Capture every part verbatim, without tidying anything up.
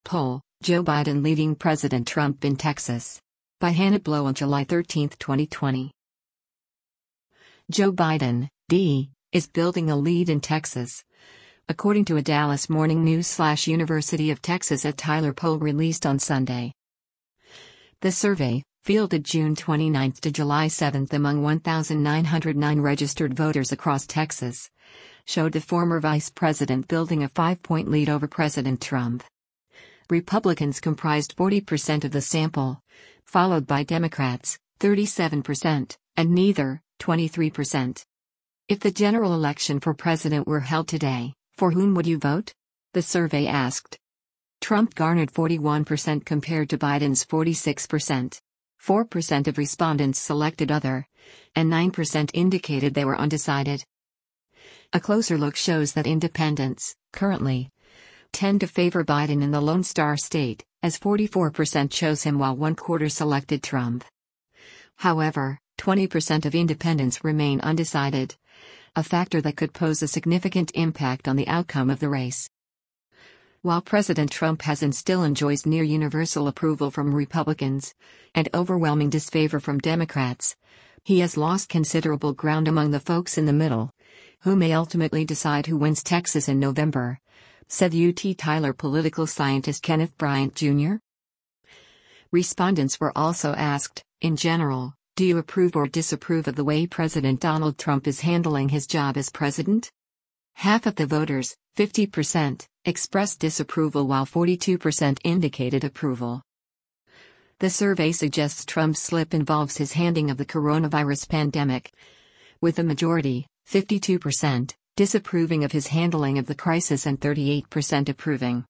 Poll, Joe Biden leading President Trump in Texas. By Hannah Blow on July thirteenth, twenty twenty. Joe Biden, D, is building a lead in Texas. According to a Dallas Morning News/University of Texas at Tyler poll released on Sunday. The survey, fielded June twenty-ninth to July seventh among one thousand nine hundred nine registered voters across Texas, showed the former vice president building a five-point lead over President Trump. Republicans comprised forty percent of the sample, followed by Democrats, thirty-seven percent, and neither, twenty-three percent. If the general election for president were held today, for whom would you vote? The survey asked. Trump garnered forty-one percent compared to Biden's forty-six percent. four percent of respondents selected other, and nine percent indicated they were undecided. A closer look shows that independents, currently, tend to favor Biden in the Lone Star State, as forty-four percent chose him while one quarter selected Trump. However, twenty percent of independents remain undecided, a factor that could pose a significant impact on the outcome of the race. While President Trump has and still enjoys near universal approval from Republicans and overwhelming disfavor from Democrats, he has lost considerable ground among the folks in the middle, who may ultimately decide who wins Texas in November, said U T Tyler political scientist Kenneth Bryant Junior Respondents were also asked, in general, do you approve or disapprove of the way President Donald Trump is handling his job as president? Half of the voters, fifty percent, expressed disapproval while forty-two percent indicated approval. The survey suggests Trump's slip involves his handling of the coronavirus pandemic, with the majority, fifty-two percent, disapproving of his handling of the crisis and thirty-eight percent approving.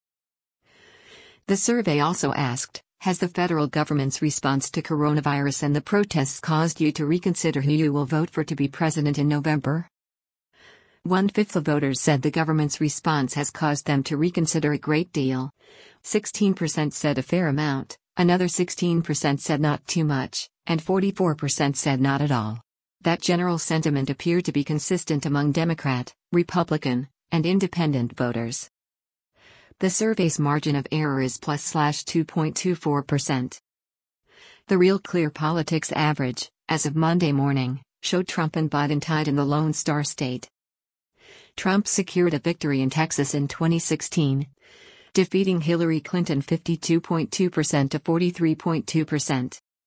The survey also asked, has the federal government's response to coronavirus and the protests caused you to reconsider who you will vote for to be president in November? One-fifth of voters said the government's response has caused them to reconsider a great deal. sixteen percent said a fair amount, another sixteen percent said not too much, and forty-four percent said not at all. That general sentiment appeared to be consistent among Democrat, Republican, and Independent voters. The survey's margin of error is plus slash two point two four percent. The Real Clear Politics average, as of Monday morning, showed Trump and Biden tied in the Lone Star State. Trump secured a victory in Texas in twenty sixteen, defeating Hillary Clinton fifty-two point two percent to forty-three point two percent.